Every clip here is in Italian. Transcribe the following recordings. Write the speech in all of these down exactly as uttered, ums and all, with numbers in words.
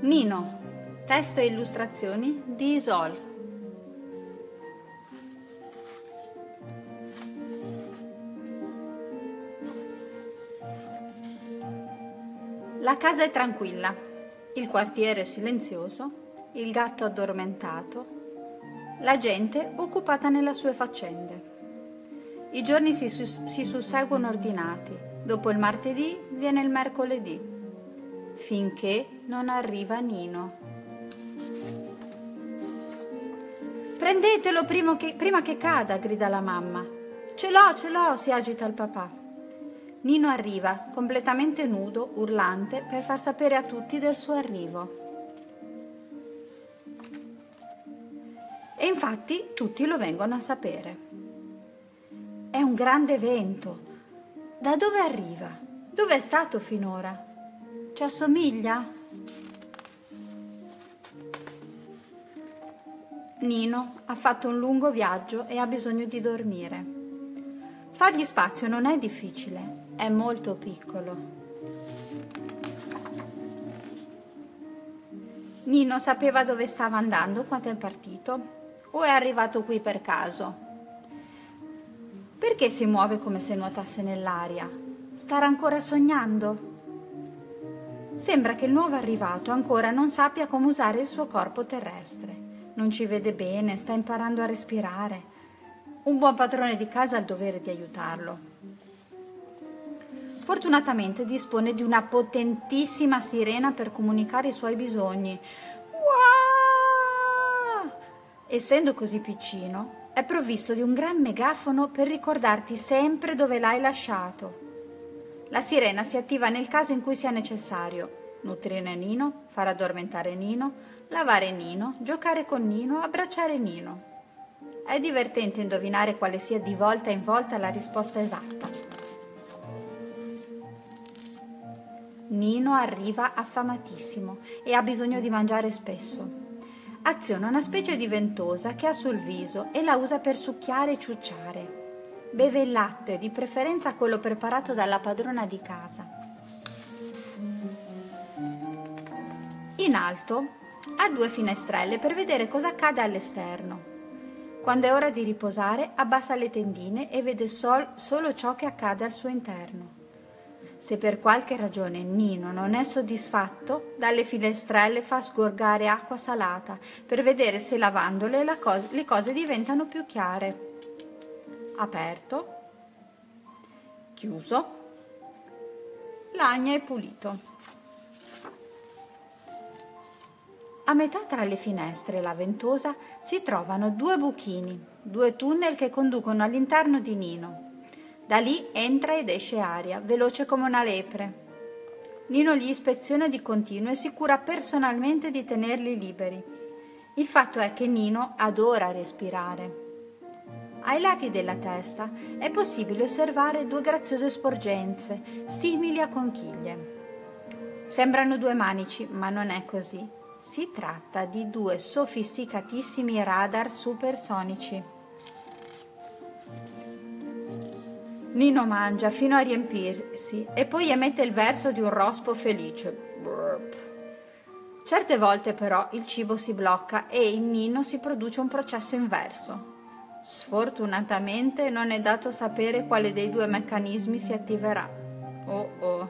Nino, testo e illustrazioni di Isol. La casa è tranquilla, il quartiere è silenzioso, il gatto addormentato, la gente occupata nelle sue faccende. I giorni si, sus- si susseguono ordinati, dopo il martedì viene il mercoledì, finché non arriva Nino. Prendetelo prima che, prima che cada, grida la mamma. Ce l'ho, ce l'ho, si agita il papà. Nino arriva, completamente nudo, urlante, per far sapere a tutti del suo arrivo. E infatti tutti lo vengono a sapere. È un grande evento. Da dove arriva? Dove è stato finora? Ci assomiglia? Nino ha fatto un lungo viaggio e ha bisogno di dormire. Fargli spazio non è difficile. È molto piccolo. Nino sapeva dove stava andando quando è partito o è arrivato qui per caso? Perché si muove come se nuotasse nell'aria? Starà ancora sognando? Sembra che il nuovo arrivato ancora non sappia come usare il suo corpo terrestre. Non ci vede bene, sta imparando a respirare. Un buon padrone di casa ha il dovere di aiutarlo. Fortunatamente dispone di una potentissima sirena per comunicare i suoi bisogni. Uah! Essendo così piccino, è provvisto di un gran megafono per ricordarti sempre dove l'hai lasciato. La sirena si attiva nel caso in cui sia necessario nutrire Nino, far addormentare Nino, lavare Nino, giocare con Nino, abbracciare Nino. È divertente indovinare quale sia di volta in volta la risposta esatta. Nino arriva affamatissimo e ha bisogno di mangiare spesso. Aziona una specie di ventosa che ha sul viso e la usa per succhiare e ciucciare. Beve il latte, di preferenza quello preparato dalla padrona di casa. In alto ha due finestrelle per vedere cosa accade all'esterno. Quando è ora di riposare, abbassa le tendine e vede sol- solo ciò che accade al suo interno. Se per qualche ragione Nino non è soddisfatto, dalle finestrelle fa sgorgare acqua salata per vedere se lavandole la cos- le cose diventano più chiare. Aperto, chiuso, lagna e pulito. A metà tra le finestre e la ventosa si trovano due buchini, due tunnel che conducono all'interno di Nino. Da lì entra ed esce aria, veloce come una lepre. Nino li ispeziona di continuo e si cura personalmente di tenerli liberi. Il fatto è che Nino adora respirare. Ai lati della testa è possibile osservare due graziose sporgenze, simili a conchiglie. Sembrano due manici, ma non è così. Si tratta di due sofisticatissimi radar supersonici. Nino mangia fino a riempirsi e poi emette il verso di un rospo felice. Burp. Certe volte però il cibo si blocca e in Nino si produce un processo inverso. Sfortunatamente non è dato sapere quale dei due meccanismi si attiverà. Oh oh.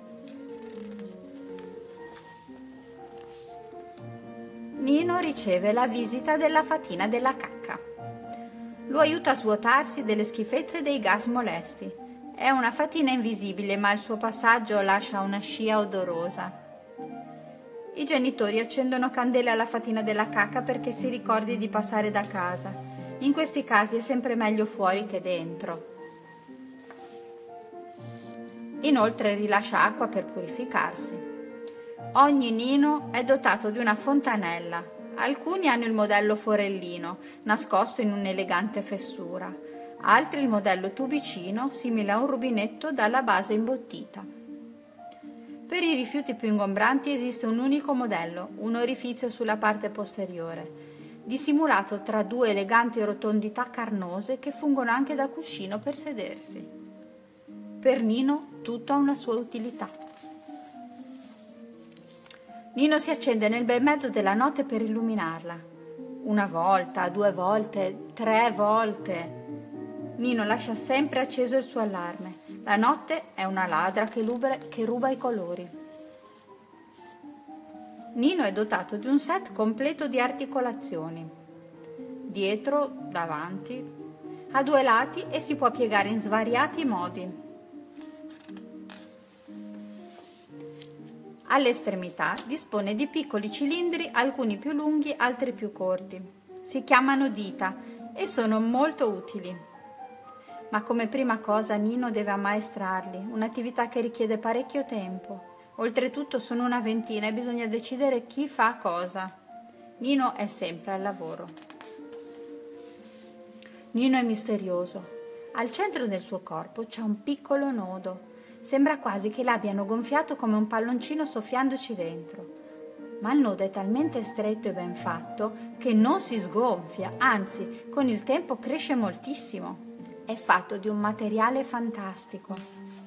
Nino riceve la visita della fatina della cacca. Lo aiuta a svuotarsi delle schifezze e dei gas molesti. È una fatina invisibile, ma il suo passaggio lascia una scia odorosa. I genitori accendono candele alla fatina della cacca perché si ricordi di passare da casa. In questi casi è sempre meglio fuori che dentro. Inoltre rilascia acqua per purificarsi. Ogni Nino è dotato di una fontanella. Alcuni hanno il modello forellino, nascosto in un'elegante fessura, altri il modello tubicino, simile a un rubinetto dalla base imbottita. Per i rifiuti più ingombranti esiste un unico modello, un orifizio sulla parte posteriore, dissimulato tra due eleganti rotondità carnose che fungono anche da cuscino per sedersi. Per Nino tutto ha una sua utilità. Nino si accende nel bel mezzo della notte per illuminarla. Una volta, due volte, tre volte. Nino lascia sempre acceso il suo allarme. La notte è una ladra che ruba, che ruba i colori. Nino è dotato di un set completo di articolazioni. Dietro, davanti, ha due lati e si può piegare in svariati modi. Alle estremità dispone di piccoli cilindri, alcuni più lunghi, altri più corti. Si chiamano dita e sono molto utili. Ma come prima cosa Nino deve ammaestrarli, un'attività che richiede parecchio tempo. Oltretutto sono una ventina e bisogna decidere chi fa cosa. Nino è sempre al lavoro. Nino è misterioso. Al centro del suo corpo c'è un piccolo nodo. Sembra quasi che l'abbiano gonfiato come un palloncino soffiandoci dentro. Ma il nodo è talmente stretto e ben fatto che non si sgonfia, anzi, con il tempo cresce moltissimo. È fatto di un materiale fantastico.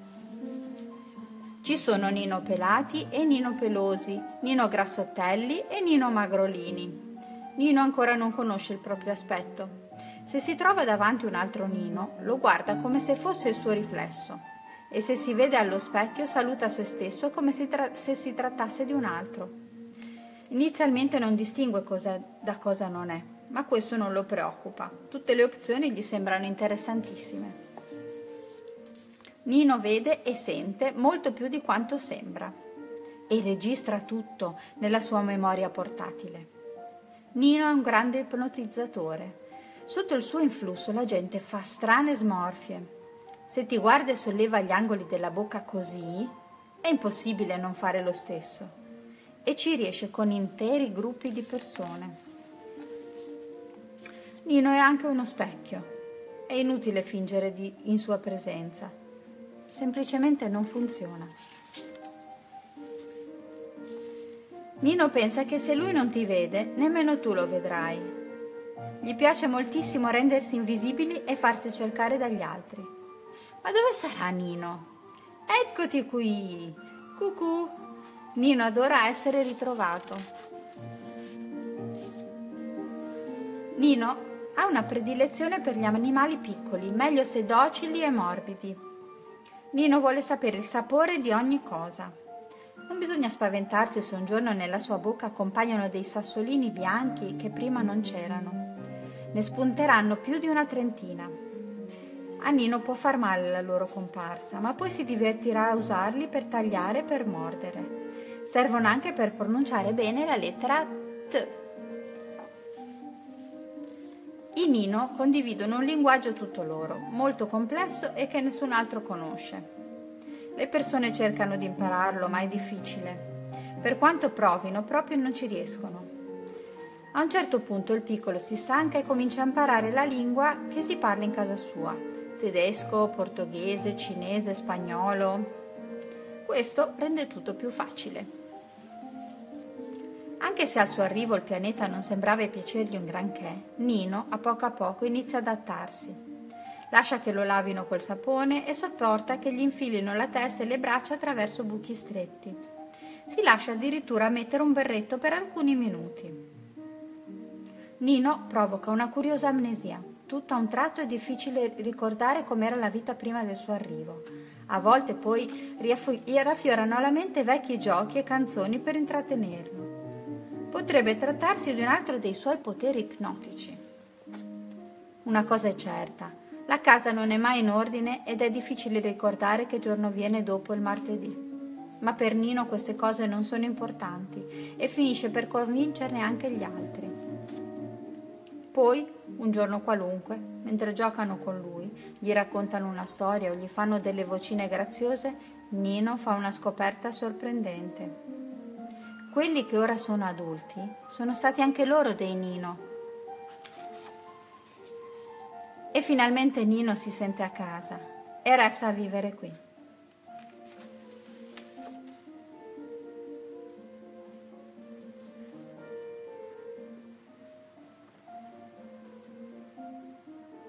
Ci sono Nino pelati e Nino pelosi, Nino grassottelli e Nino magrolini. Nino ancora non conosce il proprio aspetto. Se si trova davanti un altro Nino, lo guarda come se fosse il suo riflesso. E se si vede allo specchio saluta se stesso come se, tra- se si trattasse di un altro. Inizialmente non distingue cosa da cosa non è, ma questo non lo preoccupa. Tutte le opzioni gli sembrano interessantissime. Nino vede e sente molto più di quanto sembra e registra tutto nella sua memoria portatile. Nino è un grande ipnotizzatore. Sotto il suo influsso la gente fa strane smorfie. Se ti guarda e solleva gli angoli della bocca così, è impossibile non fare lo stesso. E ci riesce con interi gruppi di persone. Nino è anche uno specchio. È inutile fingere di, in sua presenza. Semplicemente non funziona. Nino pensa che se lui non ti vede, nemmeno tu lo vedrai. Gli piace moltissimo rendersi invisibili e farsi cercare dagli altri. Ma dove sarà Nino? Eccoti qui! Cucù! Nino adora essere ritrovato. Nino ha una predilezione per gli animali piccoli, meglio se docili e morbidi. Nino vuole sapere il sapore di ogni cosa. Non bisogna spaventarsi se un giorno nella sua bocca compaiono dei sassolini bianchi che prima non c'erano. Ne spunteranno più di una trentina. A Nino può far male la loro comparsa, ma poi si divertirà a usarli per tagliare e per mordere. Servono anche per pronunciare bene la lettera T. I Nino condividono un linguaggio tutto loro, molto complesso e che nessun altro conosce. Le persone cercano di impararlo, ma è difficile. Per quanto provino, proprio non ci riescono. A un certo punto il piccolo si stanca e comincia a imparare la lingua che si parla in casa sua. Tedesco, portoghese, cinese, spagnolo. Questo rende tutto più facile. Anche se al suo arrivo il pianeta non sembrava piacergli un granché, Nino a poco a poco inizia ad adattarsi. Lascia che lo lavino col sapone e sopporta che gli infilino la testa e le braccia attraverso buchi stretti. Si lascia addirittura mettere un berretto per alcuni minuti. Nino provoca una curiosa amnesia. Tutto a un tratto è difficile ricordare com'era la vita prima del suo arrivo. A volte poi raffiorano alla mente vecchi giochi e canzoni per intrattenerlo. Potrebbe trattarsi di un altro dei suoi poteri ipnotici. Una cosa è certa, la casa non è mai in ordine ed è difficile ricordare che giorno viene dopo il martedì. Ma per Nino queste cose non sono importanti e finisce per convincerne anche gli altri. Poi, un giorno qualunque, mentre giocano con lui, gli raccontano una storia o gli fanno delle vocine graziose, Nino fa una scoperta sorprendente. Quelli che ora sono adulti sono stati anche loro dei Nino. E finalmente Nino si sente a casa e resta a vivere qui.